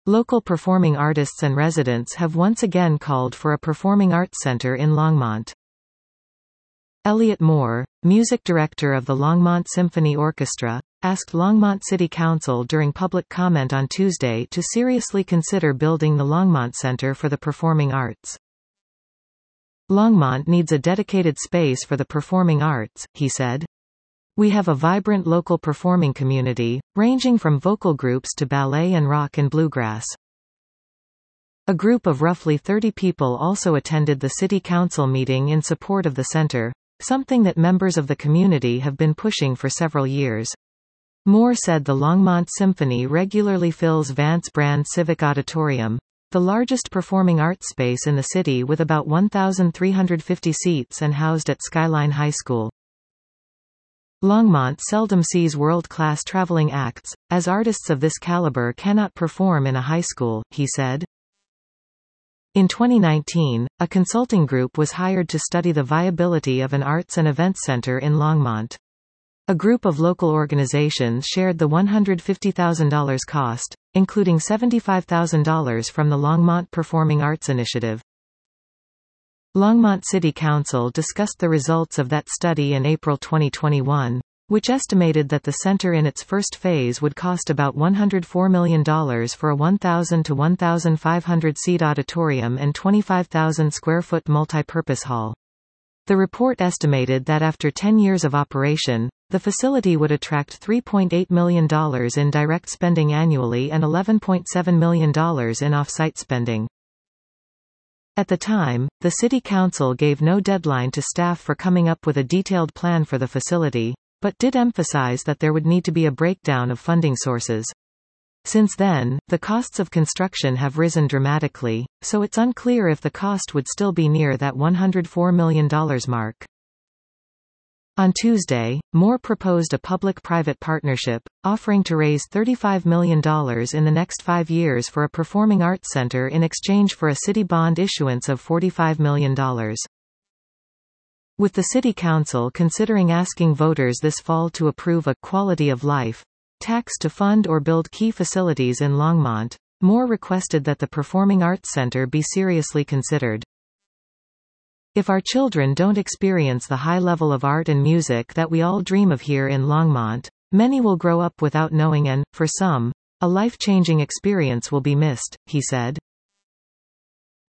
Local performing artists and residents have once again called for a performing arts center in Longmont. Elliot Moore, music director of the Longmont Symphony Orchestra, asked Longmont City Council during public comment on Tuesday to seriously consider building the Longmont Center for the Performing Arts. Longmont needs a dedicated space for the performing arts, he said. We have a vibrant local performing community, ranging from vocal groups to ballet and rock and bluegrass. A group of roughly 30 people also attended the City Council meeting in support of the center, something that members of the community have been pushing for several years. Moore said the Longmont Symphony regularly fills Vance Brand Civic Auditorium, the largest performing arts space in the city with about 1,350 seats and housed at Skyline High School. Longmont seldom sees world-class traveling acts, as artists of this caliber cannot perform in a high school, he said. In 2019, a consulting group was hired to study the viability of an arts and events center in Longmont. A group of local organizations shared the $150,000 cost, including $75,000 from the Longmont Performing Arts Initiative. Longmont City Council discussed the results of that study in April 2021, which estimated that the center in its first phase would cost about $104 million for a 1,000 to 1,500 seat auditorium and 25,000 square foot multipurpose hall. The report estimated that after 10 years of operation, the facility would attract $3.8 million in direct spending annually and $11.7 million in off-site spending. At the time, the City Council gave no deadline to staff for coming up with a detailed plan for the facility, but did emphasize that there would need to be a breakdown of funding sources. Since then, the costs of construction have risen dramatically, so it's unclear if the cost would still be near that $104 million mark. On Tuesday, Moore proposed a public-private partnership, offering to raise $35 million in the next 5 years for a performing arts center in exchange for a city bond issuance of $45 million. With the City Council considering asking voters this fall to approve a quality of life tax to fund or build key facilities in Longmont, Moore requested that the Performing Arts Center be seriously considered. If our children don't experience the high level of art and music that we all dream of here in Longmont, many will grow up without knowing and, for some, a life-changing experience will be missed, he said.